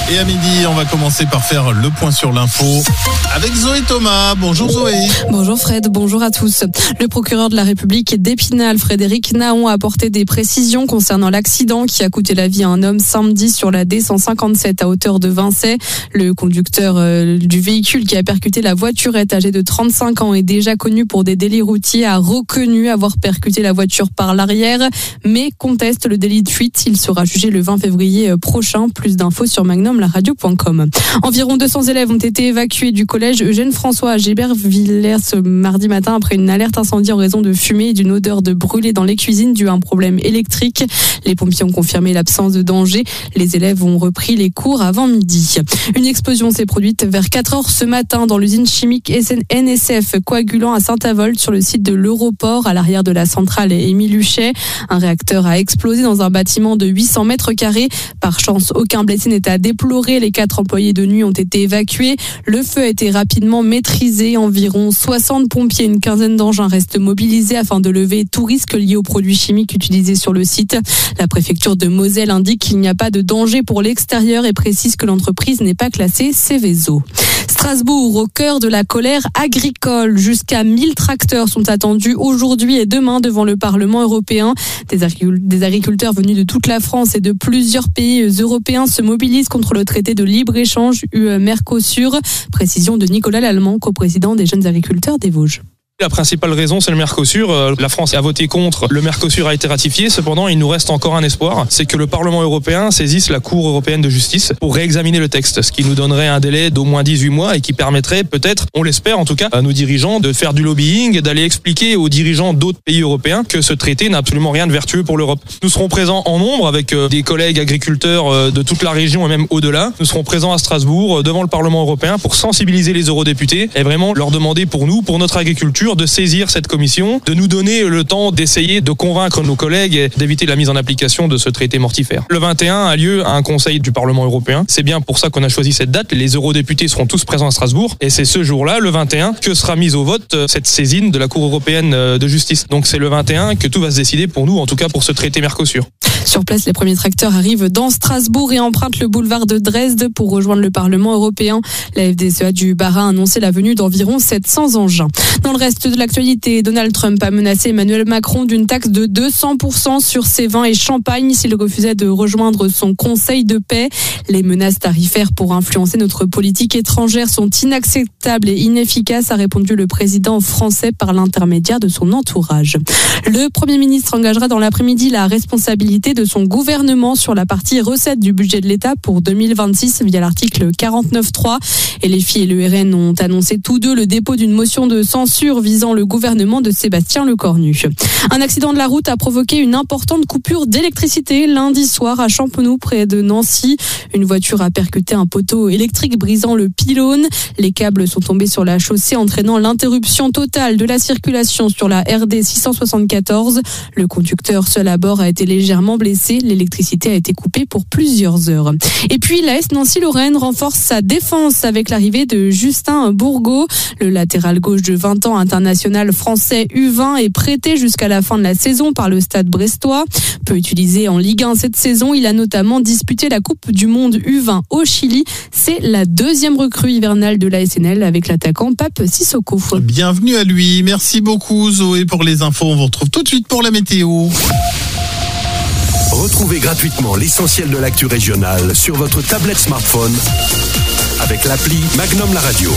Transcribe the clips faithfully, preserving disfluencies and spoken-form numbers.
Et à midi, on va commencer par faire le point sur l'info avec Zoé Thomas. Bonjour Zoé. Bonjour Fred, bonjour à tous. Le procureur de la République d'Épinal, Frédéric Naon, a apporté des précisions concernant l'accident qui a coûté la vie à un homme samedi sur la D cent cinquante-sept à hauteur de Vinçay. Le conducteur euh, du véhicule qui a percuté la voiturette, âgé de trente-cinq ans et déjà connu pour des délits routiers, a reconnu avoir percuté la voiture par l'arrière, mais conteste le délit de fuite. Il sera jugé le vingt février prochain. Plus d'infos sur magnum la radio point com. Environ deux cents élèves ont été évacués du collège Eugène François à Gilbert-Villers ce mardi matin après une alerte incendie en raison de fumée et d'une odeur de brûlé dans les cuisines due à un problème électrique. Les pompiers ont confirmé l'absence de danger. Les élèves ont repris les cours avant midi. Une explosion s'est produite vers quatre heures ce matin dans l'usine chimique N S F coagulant à Saint-Avold sur le site de l'Europort à l'arrière de la centrale Émile Huchet. Un réacteur a explosé dans un bâtiment de huit cents mètres carrés. Par chance, aucun blessé n'est à déplorer. Les quatre employés de nuit ont été évacués. Le feu a été rapidement maîtrisé. Environ soixante pompiers et une quinzaine d'engins restent mobilisés afin de lever tout risque lié aux produits chimiques utilisés sur le site. La préfecture de Moselle indique qu'il n'y a pas de danger pour l'extérieur et précise que l'entreprise n'est pas classée Seveso. Strasbourg, au cœur de la colère agricole. Jusqu'à mille tracteurs sont attendus aujourd'hui et demain devant le Parlement européen. Des agriculteurs venus de toute la France et de plusieurs pays européens se mobilisent contre le traité de libre-échange U E Mercosur. Précision de Nicolas Lallemand, coprésident des jeunes agriculteurs des Vosges. La principale raison, c'est le Mercosur. La France a voté contre. Le Mercosur a été ratifié. Cependant, il nous reste encore un espoir. C'est que le Parlement européen saisisse la Cour européenne de justice pour réexaminer le texte. Ce qui nous donnerait un délai d'au moins dix-huit mois et qui permettrait peut-être, on l'espère en tout cas, à nos dirigeants de faire du lobbying, d'aller expliquer aux dirigeants d'autres pays européens que ce traité n'a absolument rien de vertueux pour l'Europe. Nous serons présents en nombre avec des collègues agriculteurs de toute la région et même au-delà. Nous serons présents à Strasbourg devant le Parlement européen pour sensibiliser les eurodéputés et vraiment leur demander pour nous, pour notre agriculture, de saisir cette commission, de nous donner le temps d'essayer de convaincre nos collègues et d'éviter la mise en application de ce traité mortifère. Le vingt et un a lieu un conseil du Parlement européen. C'est bien pour ça qu'on a choisi cette date. Les eurodéputés seront tous présents à Strasbourg et c'est ce jour-là, le vingt et un, que sera mise au vote cette saisine de la Cour européenne de justice. Donc c'est le vingt et un que tout va se décider pour nous, en tout cas pour ce traité Mercosur. Sur place, les premiers tracteurs arrivent dans Strasbourg et empruntent le boulevard de Dresde pour rejoindre le Parlement européen. La F D S E A du Bas-Rhin a annoncé la venue d'environ sept cents engins. Dans le reste de l'actualité, Donald Trump a menacé Emmanuel Macron d'une taxe de deux cents pour cent sur ses vins et champagnes s'il refusait de rejoindre son conseil de paix. Les menaces tarifaires pour influencer notre politique étrangère sont inacceptables et inefficaces, a répondu le président français par l'intermédiaire de son entourage. Le Premier ministre engagera dans l'après-midi la responsabilité de son gouvernement sur la partie recettes du budget de l'État pour deux mille vingt-six via l'article quarante-neuf trois. Et les F I et le R N ont annoncé tous deux le dépôt d'une motion de censure visant le gouvernement de Sébastien Lecornu. Un accident de la route a provoqué une importante coupure d'électricité lundi soir à Champenoux près de Nancy. Une voiture a percuté un poteau électrique brisant le pylône. Les câbles sont tombés sur la chaussée entraînant l'interruption totale de la circulation sur la R D six cent soixante-quatorze. Le conducteur seul à bord a été légèrement blessé. L'électricité a été coupée pour plusieurs heures. Et puis l'A S Nancy-Lorraine renforce sa défense avec l'arrivée de Justin Bourgault. Le latéral gauche de vingt ans international français U vingt est prêté jusqu'à la fin de la saison par le Stade brestois. Peu utilisé en Ligue un cette saison, il a notamment disputé la Coupe du Monde U vingt au Chili. C'est la deuxième recrue hivernale de l'A S N L avec l'attaquant Pape Sissoko. Bienvenue à lui. Merci beaucoup Zoé pour les infos. On vous retrouve tout de suite pour la météo. Retrouvez gratuitement l'essentiel de l'actu régionale sur votre tablette smartphone avec l'appli Magnum la radio.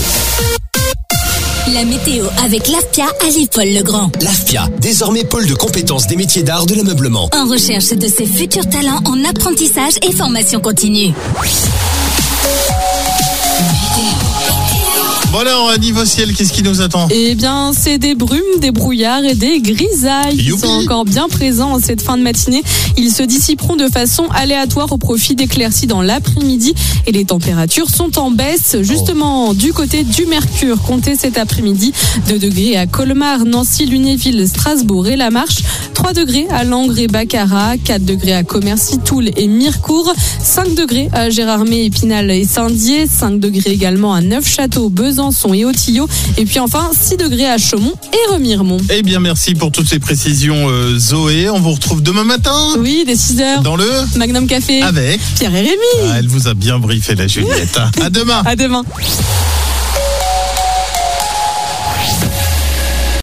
La météo avec l'AFPIA à Livre-Paul-le-Grand. L'AFPIA, désormais pôle de compétences des métiers d'art de l'ameublement. En recherche de ses futurs talents en apprentissage et formation continue. Bon alors, niveau ciel, qu'est-ce qui nous attend ? Eh bien, c'est des brumes, des brouillards et des grisailles qui sont encore bien présents en cette fin de matinée. Ils se dissiperont de façon aléatoire au profit d'éclaircies dans l'après-midi et les températures sont en baisse. Justement, oh. du côté du Mercure, comptez cet après-midi deux degrés à Colmar, Nancy, Lunéville, Strasbourg et La Marche. trois degrés à Langres et Baccarat, quatre degrés à Commercy, Toul et Mirecourt, cinq degrés à Gérardmer, Épinal et Saint-Dié, cinq degrés également à Neufchâteau, Besançon et Autillot, et puis enfin six degrés à Chaumont et Remiremont. Eh bien, merci pour toutes ces précisions, euh, Zoé. On vous retrouve demain matin. Oui, dès six heures. Dans le Magnum Café. Avec Pierre et Rémi. Ah, elle vous a bien briefé, la Juliette. À demain. À demain.